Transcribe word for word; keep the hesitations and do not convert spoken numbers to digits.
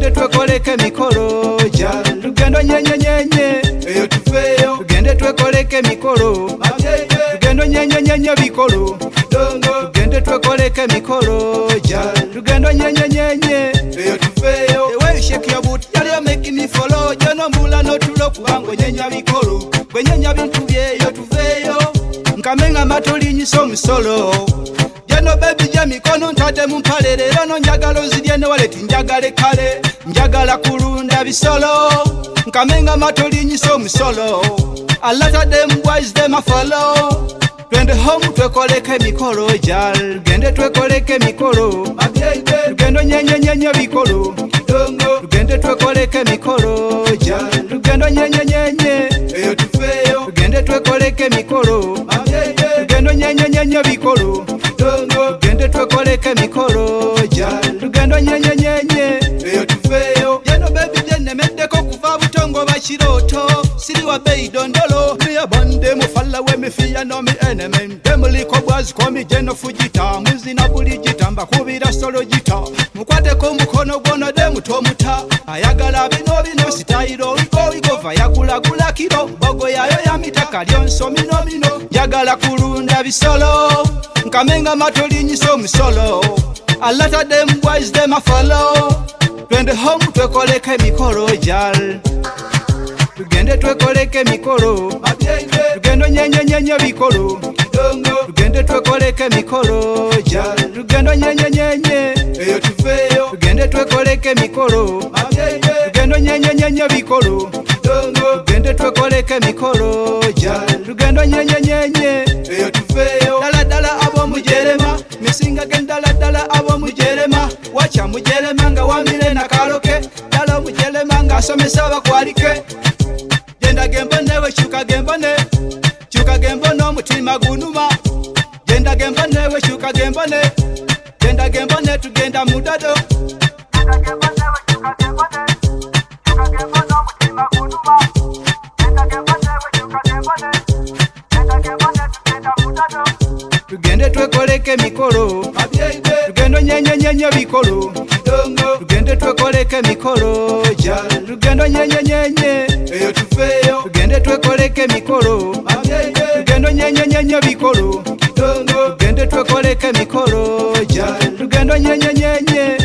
tugende twekoleke mikolo jal lugendo nyenye nyenye eyo tufeyo tugende twekoleke mikolo lugendo nyenye nyenye bikolo dongo tugende twekoleke mikolo jal lugendo nyenye nyenye eyo tufeyo the way you shake your boot you're making me follow jono mula no tulo kubango nyenya bikolo kwenyenya bintu byeyo tufeyo nkamenga matolinyi so musolo jeno baby jami kono ntade mumpalelero no njagalo zidyene waleti njagale kale njagala kulunda bisolo nkamenga matolinyi so musolo a lot of them boys them a follow twende home twekoleke mikolo jal gende twekoleke mikolo lugendo nyenye nyenye bikolo dongo tugende twekoleke mikolo jal lugendo nyenye nyenye eyo tufeyo tugende twekoleke mikolo lugendo nyenye nyenye bikolo dongo tugende twekoleke mikolo jal lugendo nyenye nyenye eyo tufeyo jeno baby jene meddeko kuva butongo bakiroto siri wa bei dondolo miya bande mufalla we mifiya no mi enemy demuliko bwazi komi jeno fujita muzina buli jitamba kubira solo jita mukwate ko mukono gwono de mutomuta ayagala bino bino sitairo iko igova yakula kula kilo bogo yayo ya mitaka lyonso mino mino jagala kulunda bisolo nkamenga matolinyi so musolo a lot of them boys them a follow twende home twekoleke mikolo jal tugende twekoleke mikolo lugendo nyenye nyenye bikolo tugende twekoleke mikolo jal lugendo nyenye nyenye eyo tufeyo tugende twekoleke mikolo lugendo nyenye nyenye bikolo tugende twekoleke mikolo jal lugendo nyenye nyenye eyo tufeyo dala dala abo mujerema misinga gendala dala abo mujerema wacha mujerema nga wamile na kaloke dala mujerema nga asomesa bakwalike jenda gembo newe shuka gembo ne shuka gembo no mutima gunuma jenda gembo newe shuka gembo ne jenda gembo ne tugenda mudado jenda gembo newe shuka gembo ne shuka gembo no mutima gunuma jenda gembo newe shuka gembo ne jenda gembo ne tugenda mudado tugende twekoleke mikolo lugendo nyenye nyenye bikolo tugende twekoleke mikolo jal lugendo nyenye nyenye eyo tufeyo tugende twekoleke mikolo lugendo nyenye nyenye bikolo tugende twekoleke mikolo jal lugendo nyenye nyenye